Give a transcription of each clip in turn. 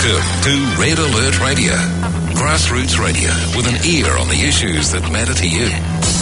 Welcome to Red Alert Radio, grassroots radio with an ear on the issues that matter to you.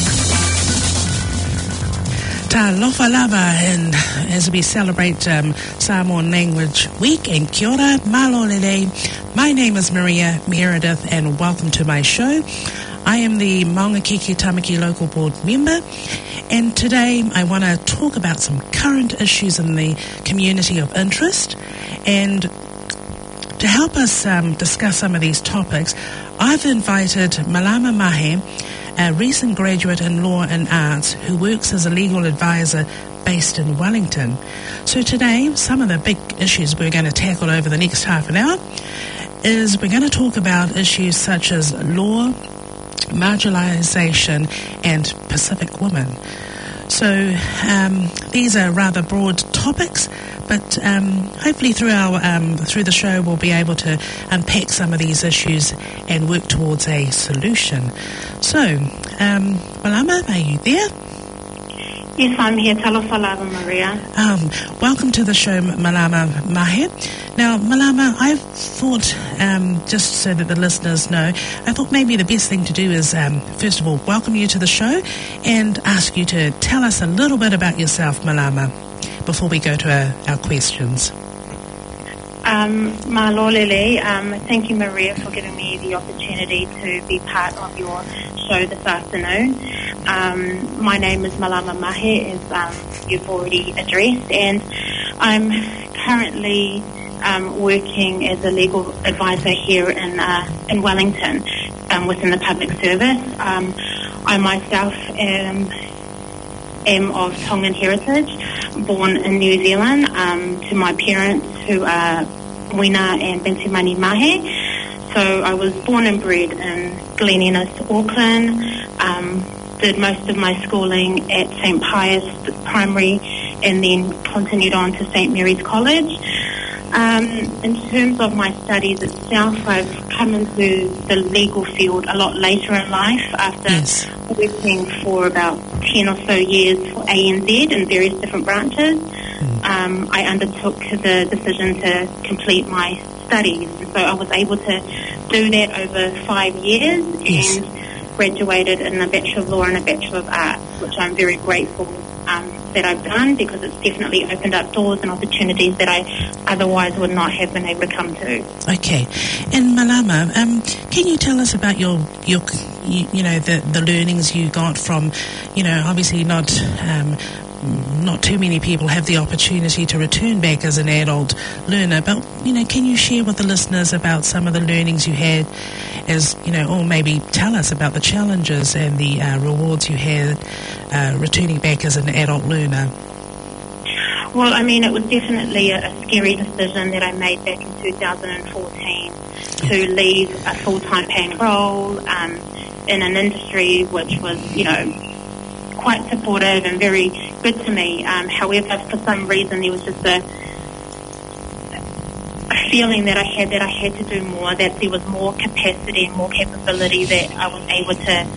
Ta lofa lava, and as we celebrate Samoan Language Week, and kia ora, malolele. My name is Maria Meredith, and welcome to my show. I am the Maungakeke Tamaki Local Board member, and today I want to talk about some current issues in the community of interest. And to help us discuss some of these topics, I've invited Malama Mahe, a recent graduate in law and arts who works as a legal advisor based in Wellington. So today, some of the big issues we're going to tackle over the next half an hour is we're going to talk about issues such as law, marginalisation and Pacific women. So these are rather broad topics, but hopefully through the show we'll be able to unpack some of these issues and work towards a solution. So, Malama, are you there? Yes, I'm here. Talofa lava, Maria. Welcome to the show, Malama Mahe. Now, Malama, I thought, just so that the listeners know, I thought maybe the best thing to do is, first of all, welcome you to the show and ask you to tell us a little bit about yourself, Malama, before we go to our questions. Malolele, thank you, Maria, for giving me the opportunity to be part of your show this afternoon. My name is Malama Mahe, as you've already addressed, and I'm currently working as a legal advisor here in Wellington within the public service. I myself am of Tongan heritage, born in New Zealand, to my parents who are Wina and Bentumani Mahe. So I was born and bred in Glen Innes, Auckland, did most of my schooling at St. Pius Primary and then continued on to St. Mary's College. In terms of my studies itself, I've come into the legal field a lot later in life after working for about 10 or so years for ANZ in various different branches. I undertook the decision to complete my studies, and so I was able to do that over 5 years and graduated in a Bachelor of Law and a Bachelor of Arts, which I'm very grateful that I've done, because it's definitely opened up doors and opportunities that I otherwise would not have been able to come to. Okay. And Malama, can you tell us about your the learnings you got from, obviously not too many people have the opportunity to return back as an adult learner, but, can you share with the listeners about some of the learnings you had as, or maybe tell us about the challenges and the rewards you had returning back as an adult learner? Well, it was definitely a scary decision that I made back in 2014 to leave a full-time paying role in an industry which was, quite supportive and very good to me. However, for some reason, there was just a feeling that I had to do more, that there was more capacity and more capability that I was able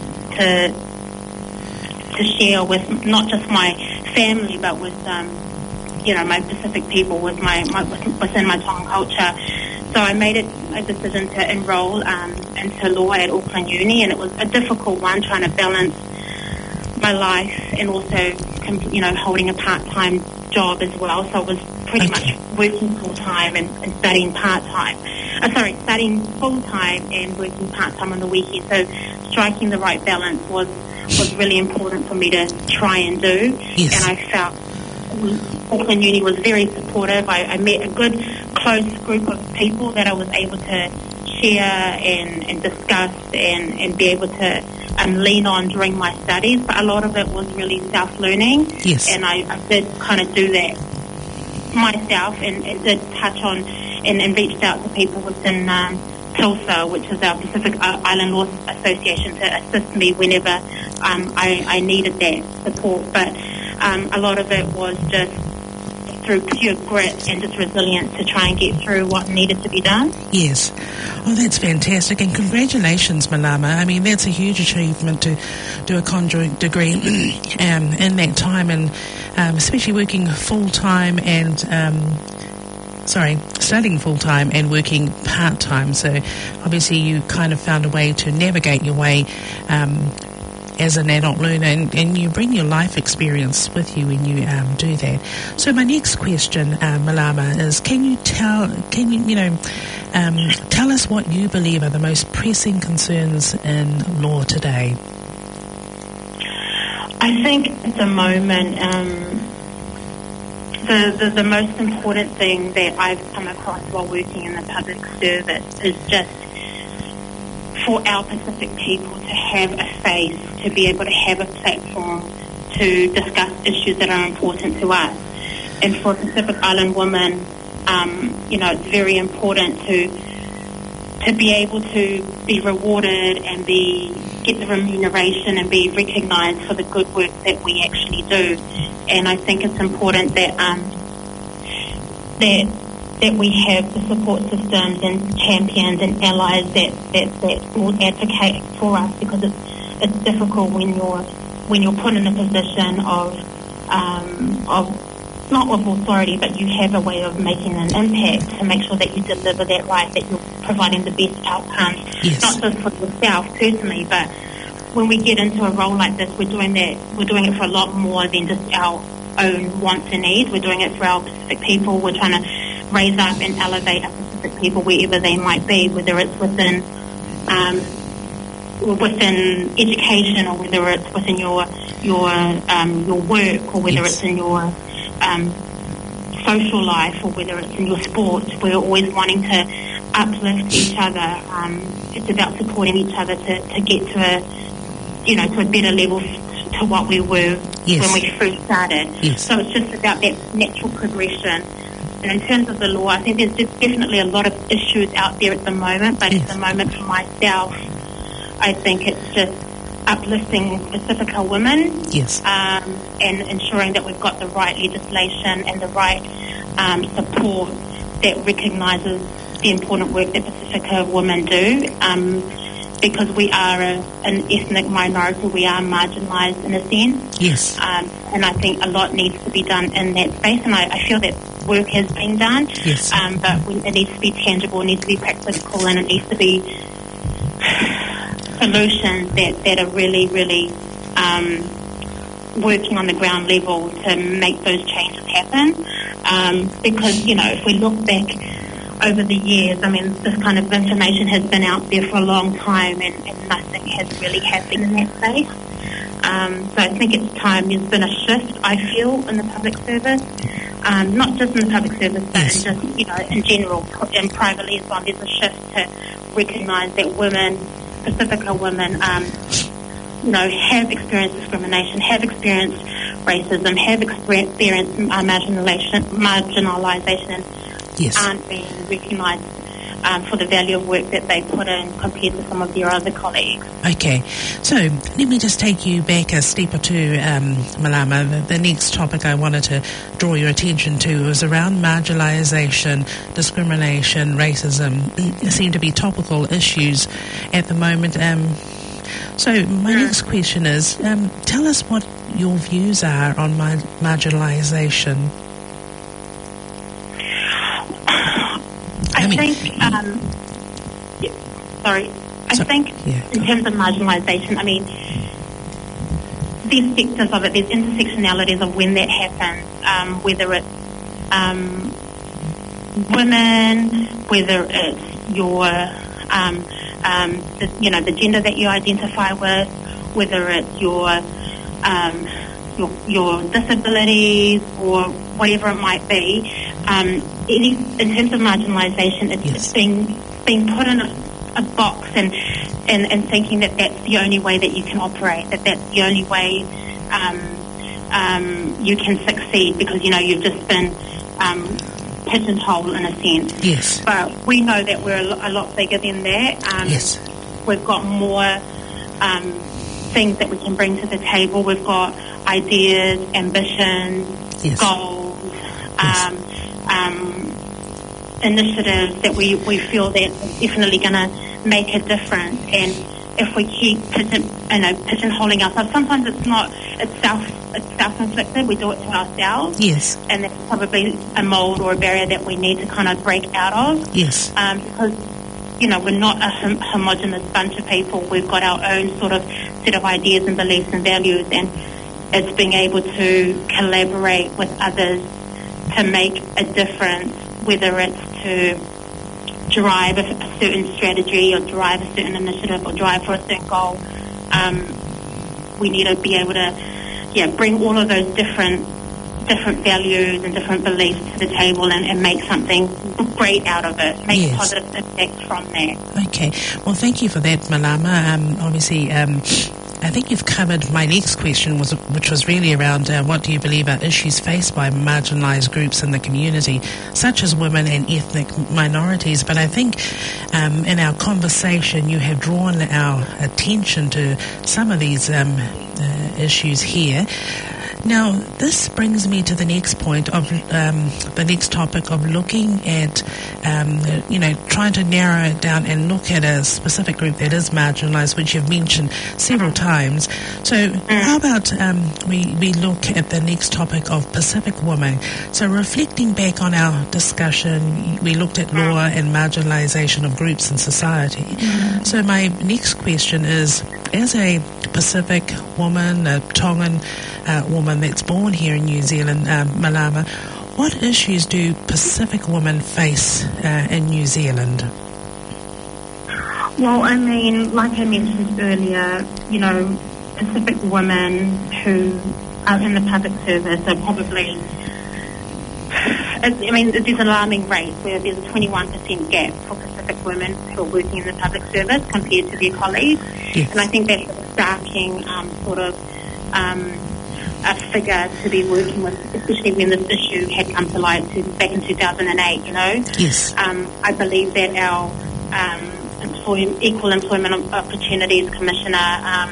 to share with not just my family, but with my Pacific people, with within my Tongan culture. So I made it a decision to enroll into law at Auckland Uni, and it was a difficult one, trying to balance my life and also, holding a part-time job as well. So I was pretty much working full-time and studying part-time. Studying full-time and working part-time on the weekend. So striking the right balance was really important for me to try and do. Yes. And I felt Auckland Uni was very supportive. I met a good, close group of people that I was able to share and discuss and be able to lean on during my studies, but a lot of it was really self-learning. Yes. And I did kind of do that myself and did touch on and reached out to people within PILSA, which is our Pacific Island Law Association, to assist me whenever I needed that support. But a lot of it was just through pure grit and just resilience to try and get through what needed to be done. Yes. Oh, that's fantastic. And congratulations, Malama. That's a huge achievement to do a conjoint degree in that time, and especially working full-time and studying full-time and working part-time. So obviously you kind of found a way to navigate your way as an adult learner, and you bring your life experience with you when you do that. So my next question, Malama, is can you tell us what you believe are the most pressing concerns in law today? I think at the moment, the most important thing that I've come across while working in the public service is just for our Pacific people to have a face, to be able to have a platform to discuss issues that are important to us. And for Pacific Island women, it's very important to be able to be rewarded and get the remuneration and be recognised for the good work that we actually do. And I think it's important that we have the support systems and champions and allies that will advocate for us, because it's difficult when you're put in a position of not of authority, but you have a way of making an impact to make sure that you deliver that right, that you're providing the best outcomes, not just for yourself personally, but when we get into a role like this, we're doing it for a lot more than just our own wants and needs. We're doing it for our Pacific people. We're trying to raise up and elevate our Pacific people wherever they might be, whether it's within education, or whether it's within your work, or whether it's in your social life, or whether it's in your sports. We're always wanting to uplift each other. It's about supporting each other to get to a better level to what we were when we first started. So it's just about that natural progression. And in terms of the law, I think there's definitely a lot of issues out there at the moment, but at the moment for myself, I think it's just uplifting Pacifica women and ensuring that we've got the right legislation and the right support that recognises the important work that Pacifica women do. Because we are an ethnic minority, we are marginalised in a sense. And I think a lot needs to be done in that space, and I feel that work has been done, but it needs to be tangible, it needs to be practical, and it needs to be solutions that are really, really working on the ground level to make those changes happen. Because, if we look back over the years, I mean, this kind of information has been out there for a long time, and nothing has really happened in that space. So I think it's time. There's been a shift, I feel, in the public service, not just in the public service, but in general, and privately as well. There's a shift to recognise that women, Pacifica women, have experienced discrimination, have experienced racism, have experienced marginalisation, aren't being recognised for the value of work that they put in compared to some of their other colleagues. Okay, so let me just take you back a step or two, Malama. The next topic I wanted to draw your attention to was around marginalisation, discrimination, racism. Seem to be topical issues at the moment. So my next question is, tell us what your views are on marginalisation. I think in terms of marginalisation, I mean, there's sectors of it, there's intersectionalities of when that happens, whether it's women, whether it's the gender that you identify with, whether it's your disabilities or whatever it might be. In terms of marginalisation, it's being put in a box and thinking that that's the only way that you can operate, that's the only way you can succeed, because you've just been pigeonholed in a sense. But we know that we're a lot bigger than that. We've got more things that we can bring to the table. We've got ideas, ambitions, goals, initiatives that we feel that are definitely going to make a difference. And if we keep pigeonholing ourselves, sometimes it's self-inflicted. We do it to ourselves. Yes. And that's probably a mold or a barrier that we need to kind of break out of. Yes. Because, we're not a homogenous bunch of people. We've got our own sort of set of ideas and beliefs and values, and it's being able to collaborate with others to make a difference, whether it's to drive a certain strategy or drive a certain initiative or drive for a certain goal. We need to be able to bring all of those different values and different beliefs to the table and make something great out of it, make a positive impact from that. Okay. Well, thank you for that, Malama. Obviously, I think you've covered my next question, which was really around what do you believe are issues faced by marginalised groups in the community, such as women and ethnic minorities. But I think in our conversation you have drawn our attention to some of these issues here. Now, this brings me to the next point of the next topic of looking at, trying to narrow it down and look at a specific group that is marginalised, which you've mentioned several times. So how about we look at the next topic of Pacific women? So reflecting back on our discussion, we looked at law and marginalisation of groups in society. So my next question is, as a Pacific woman, a Tongan woman that's born here in New Zealand, Malama, what issues do Pacific women face in New Zealand? Well, I mean, like I mentioned earlier, Pacific women who are in the public service are probably, there's alarming rates where there's a 21% gap for Pacific women who are working in the public service compared to their colleagues. Yes. And I think that's a starking a figure to be working with, especially when this issue had come to light back in 2008, Yes. I believe that our Equal Employment Opportunities Commissioner,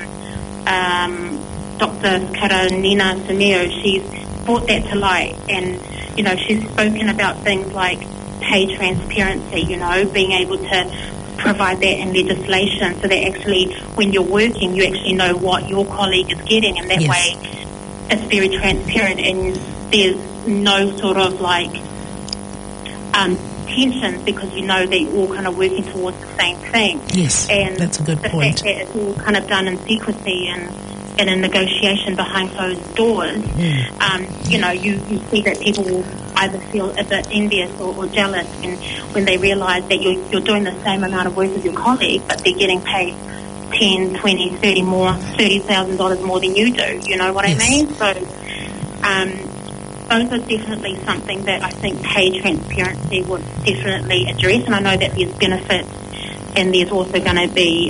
Dr. Karanina Samio, she's brought that to light, and, she's spoken about things like pay transparency, being able to provide that in legislation so that actually when you're working, you actually know what your colleague is getting, and that way it's very transparent and there's no sort of tensions because you know that you're all kind of working towards the same thing. Yes, and that's a good point. The fact that it's all kind of done in secrecy and in a negotiation behind closed doors, you see that people will either feel a bit envious or jealous when they realise that you're doing the same amount of work as your colleague, but they're getting paid $10, $20, $30,000 more than you do. You know what I mean? So those are definitely something that I think pay transparency would definitely address, and I know that there's benefits and there's also going to be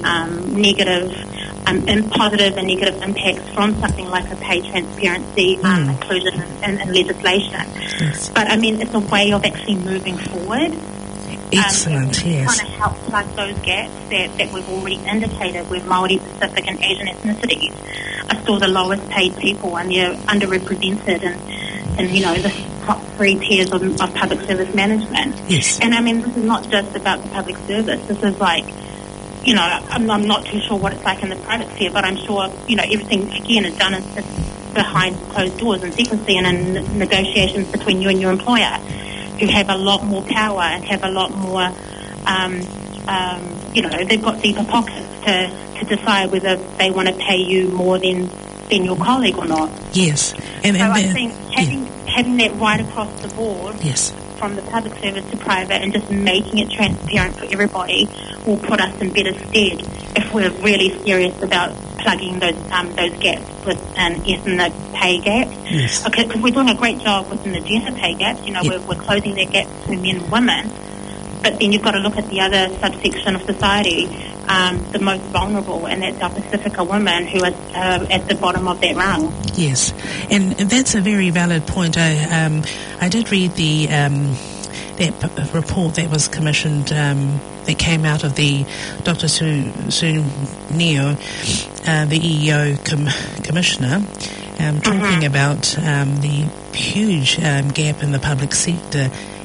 positive and negative impacts from something like a pay transparency inclusion in legislation. Yes. But I mean, it's a way of actually moving forward. Excellent, yes. Kind of help plug those gaps that we've already indicated where Māori, Pacific and Asian ethnicities are still the lowest paid people and they're underrepresented in the top 3 tiers of public service management. Yes. And I mean, this is not just about the public service. This is like, I'm not too sure what it's like in the private sphere, but I'm sure, everything, again, is done behind closed doors and secrecy and in negotiations between you and your employer, who have a lot more power and have a lot more, they've got deeper pockets to decide whether they want to pay you more than your colleague or not. Yes. And I think having that right across the board, yes, from the public service to private, and just making it transparent for everybody will put us in better stead if we're really serious about plugging those gaps with an ethnic pay gap. Yes. Okay, because we're doing a great job within the gender pay gaps. We're closing that gap between men and women, but then you've got to look at the other subsection of society, the most vulnerable, and that's our Pacifica women who are at the bottom of that rung. Yes, and that's a very valid point. I did read that report that was commissioned, that came out of the Dr. Sun Neo, the EEO commissioner, talking about the huge gap in the public sector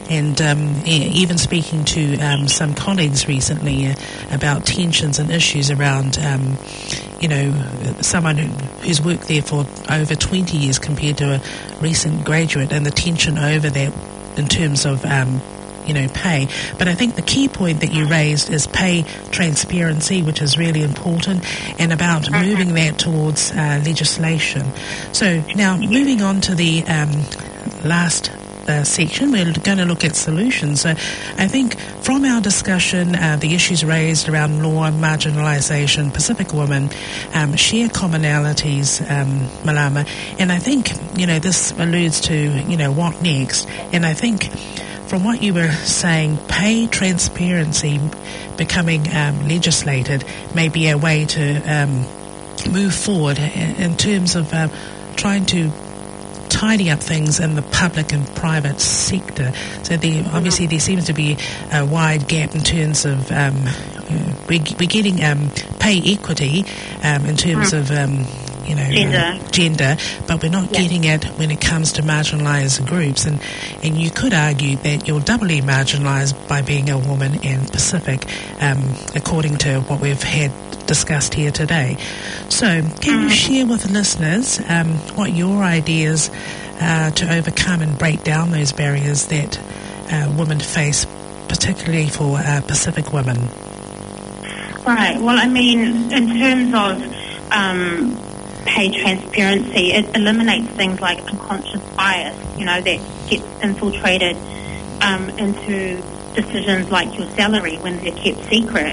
and even speaking to some colleagues recently about tensions and issues around, someone who's worked there for over 20 years compared to a recent graduate, and the tension over that in terms of pay. But I think the key point that you raised is pay transparency, which is really important, and about moving that towards legislation. So now moving on to the last section, we're going to look at solutions. So I think from our discussion, the issues raised around law, marginalisation, Pacific women, share commonalities, Malama, and I think, this alludes to, what next. And I think from what you were saying, pay transparency becoming legislated may be a way to move forward in terms of trying to tidy up things in the public and private sector. So obviously there seems to be a wide gap in terms of we're getting pay equity in terms of gender, but we're not getting it when it comes to marginalised groups, and you could argue that you're doubly marginalised by being a woman and Pacific, according to what we've had discussed here today. So can you share with listeners what your ideas to overcome and break down those barriers that women face, particularly for Pacific women? Right. Well, I mean, in terms of pay transparency, it eliminates things like unconscious bias, that gets infiltrated into decisions like your salary when they're kept secret.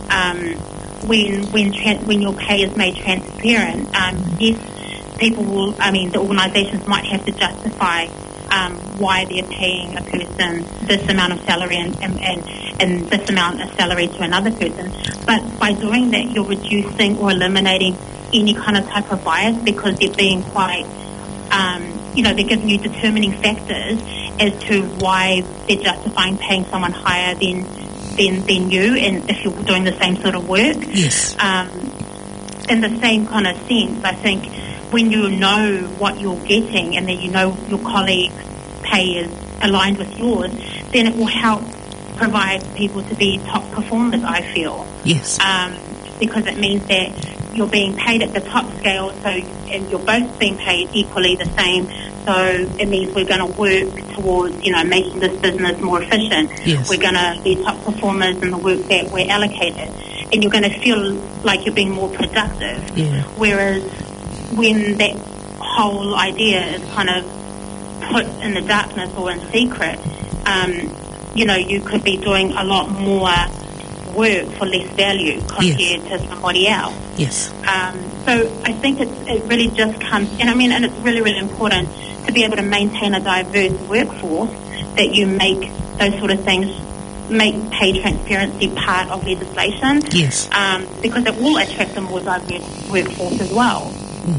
When your pay is made transparent, yes, people will, the organisations might have to justify why they're paying a person this amount of salary and this amount of salary to another person. But by doing that, you're reducing or eliminating any kind of type of bias, because they're being quite, they're giving you determining factors as to why they're justifying paying someone higher than you, and if you're doing the same sort of work. Yes. In the same kind of sense, I think when you know what you're getting and that you know your colleagues' pay is aligned with yours, then it will help provide people to be top performers, I feel. Yes. Because it means that you're being paid at the top scale, and you're both being paid equally the same. So it means we're going to work towards, making this business more efficient. Yes. We're going to be top performers in the work that we're allocated, and you're going to feel like you're being more productive. Yeah. Whereas when that whole idea is kind of put in the darkness or in secret, you could be doing a lot more work for less value compared to somebody else. Yes. So I think it really just comes, and it's really, really important to be able to maintain a diverse workforce, that you make those sort of things, make pay transparency part of legislation. Yes. Because it will attract a more diverse workforce as well.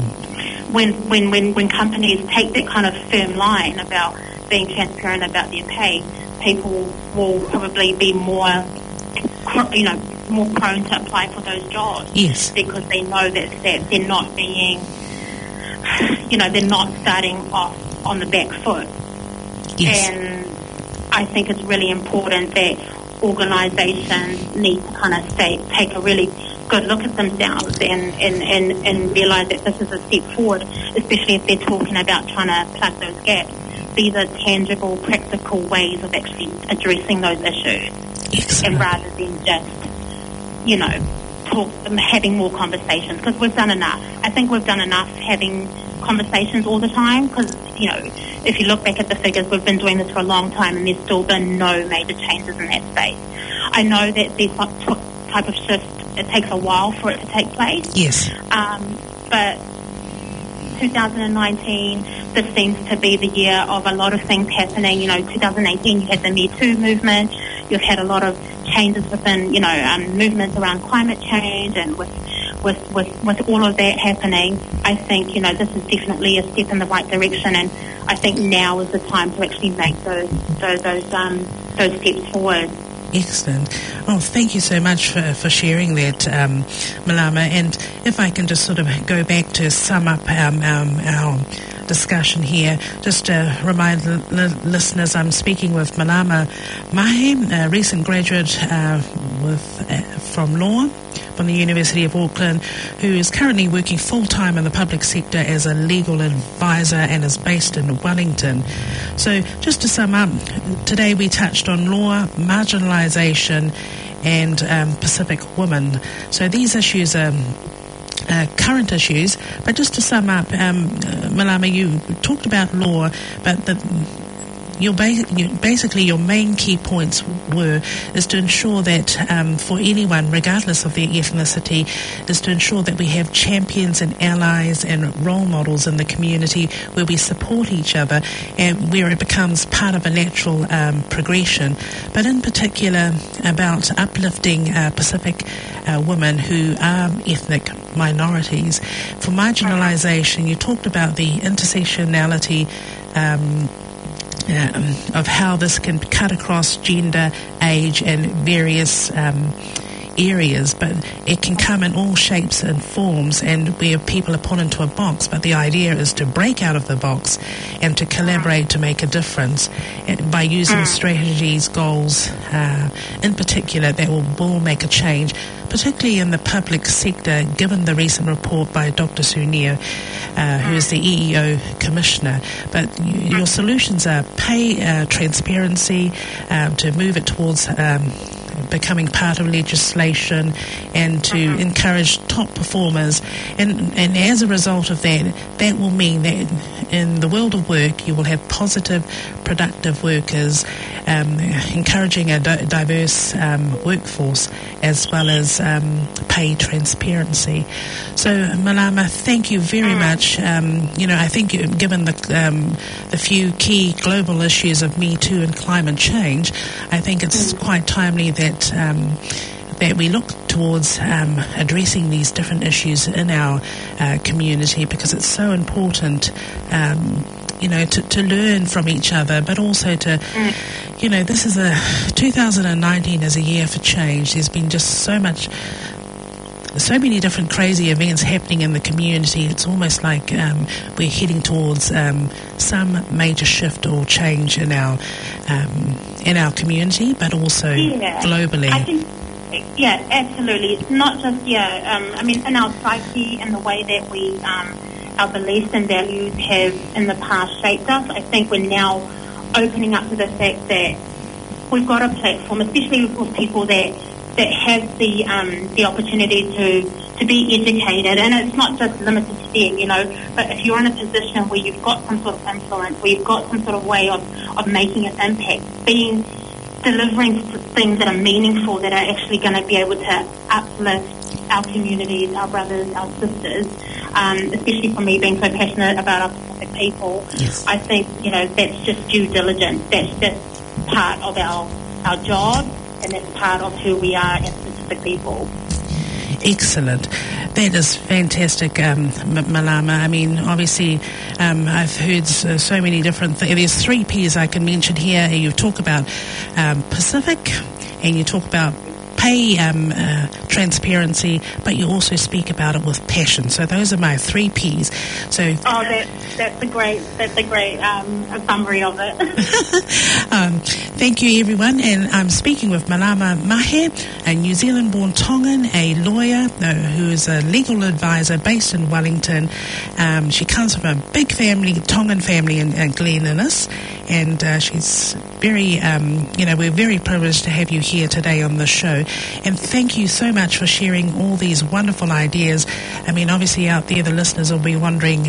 When companies take that kind of firm line about being transparent about their pay, people will probably be more prone to apply for those jobs. Yes. Because they know that they're not being, they're not starting off on the back foot. Yes. And I think it's really important that organisations need to kind of take a really good look at themselves and realise that this is a step forward, especially if they're talking about trying to plug those gaps. These are tangible, practical ways of actually addressing those issues. Excellent. And rather than just, having more conversations, because we've done enough. I think we've done enough having conversations all the time, because, if you look back at the figures, we've been doing this for a long time and there's still been no major changes in that space. I know that these type of shifts, it takes a while for it to take place. Yes. But 2019, this seems to be the year of a lot of things happening. 2018, you had the Me Too movement. You've had a lot of changes within, movements around climate change, and with all of that happening, I think, this is definitely a step in the right direction, and I think now is the time to actually make those steps forward. Excellent. Oh, thank you so much for sharing that, Malama. And if I can just sort of go back to sum up our discussion here. Just to remind listeners, I'm speaking with Malama Mahe, a recent graduate from law from the University of Auckland, who is currently working full-time in the public sector as a legal advisor and is based in Wellington. So just to sum up, today we touched on law, marginalisation and Pacific women. So these issues are current issues, but just to sum up, Malama, you talked about law, but basically your main key points is to ensure that for anyone, regardless of their ethnicity, is to ensure that we have champions and allies and role models in the community where we support each other and where it becomes part of a natural progression. But in particular about uplifting Pacific women who are ethnic minorities. For marginalisation, you talked about the intersectionality of how this can cut across gender, age and various areas, but it can come in all shapes and forms and where people are put into a box, but the idea is to break out of the box and to collaborate to make a difference by using strategies, goals in particular that will make a change, particularly in the public sector, given the recent report by Dr. Sunir, who is the EEO Commissioner. But your solutions are pay transparency, to move it towards becoming part of legislation and to encourage top performers. And as a result of that will mean that in the world of work you will have positive, productive workers, encouraging a diverse workforce as well as pay transparency. So Malama, thank you very much. I think given the few key global issues of Me Too and climate change, I think it's quite timely that we look towards addressing these different issues in our community, because it's so important, to learn from each other, but also to, this is 2019 is a year for change. There's been just so many different crazy events happening in the community. It's almost like we're heading towards some major shift or change in our community, but also globally. I think, absolutely. It's not just, in our psyche and the way that we, our beliefs and values have in the past shaped us. I think we're now opening up to the fact that we've got a platform, especially with people that have the opportunity to be educated, and it's not just limited to them, but if you're in a position where you've got some sort of influence, where you've got some sort of way of making an impact, delivering things that are meaningful, that are actually going to be able to uplift our communities, our brothers, our sisters, especially for me being so passionate about our Pacific people. Yes. I think, that's just due diligence. That's just part of our job, and that's part of who we are as Pacific people. Excellent. That is fantastic, Malama. I mean, obviously, I've heard so many different things. There's 3 P's I can mention here. You talk about Pacific, and you talk about pay transparency, but you also speak about it with passion. So those are my 3 P's. So that's a great summary of it. Thank you, everyone. And I'm speaking with Malama Mahe, a New Zealand-born Tongan, a lawyer who is a legal advisor based in Wellington. She comes from a big family, Tongan family in Glen Innes, and she's very, we're very privileged to have you here today on the show. And thank you so much for sharing all these wonderful ideas. I mean, obviously out there, the listeners will be wondering,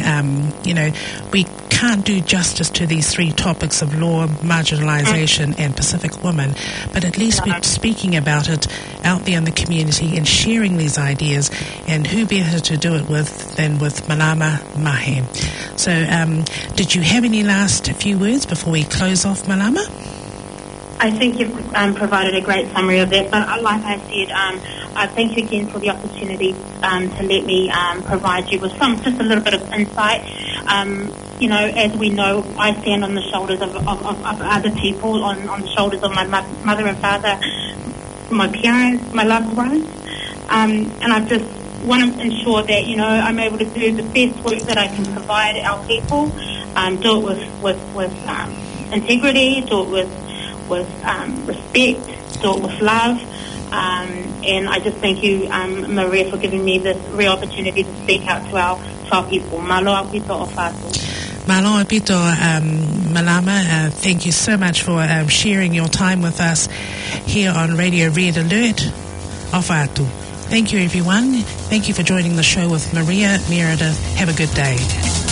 we can't do justice to these 3 topics of law, marginalisation and Pacific women, but at least we're speaking about it out there in the community and sharing these ideas, and who better to do it with than with Malama Mahe. So did you have any last few words before we close off, Malama? I think you've provided a great summary of that, but like I said, I thank you again for the opportunity to let me provide you with just a little bit of insight. As we know, I stand on the shoulders of other people, on the shoulders of my mother and father, my parents, my loved ones, and I just want to ensure that, I'm able to do the best work that I can provide our people, Do it with integrity. Do it with respect. Do it with love. And I just thank you, Maria, for giving me this rare opportunity to speak out to our people. Maloa pito o whātua. Maloa pito, Malama, thank you so much for sharing your time with us here on Radio Red Alert of Atu. Thank you, everyone. Thank you for joining the show with Maria Meredith. Have a good day.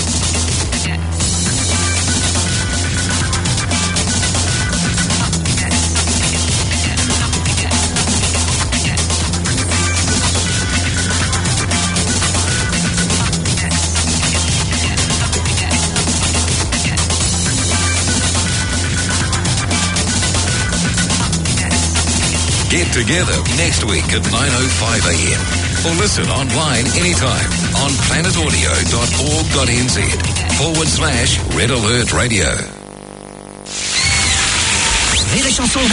Get together next week at 9:05 a.m. or listen online anytime on planetaudio.org.nz/Red Alert Radio. Rire et chanson.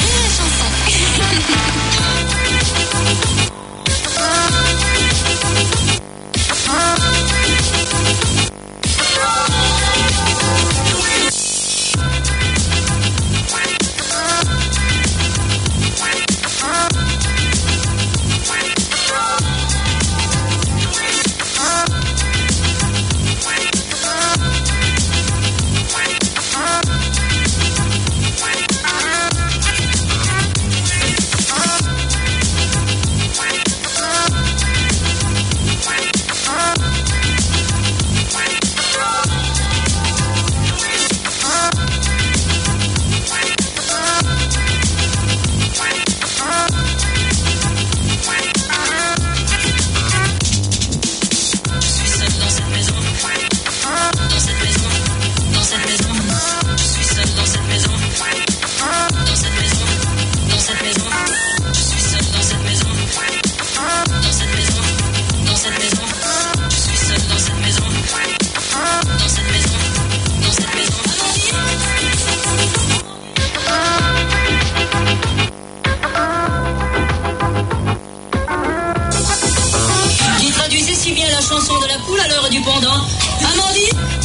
Qui traduisait si bien la chanson de la poule à l'heure du pendant. Amandine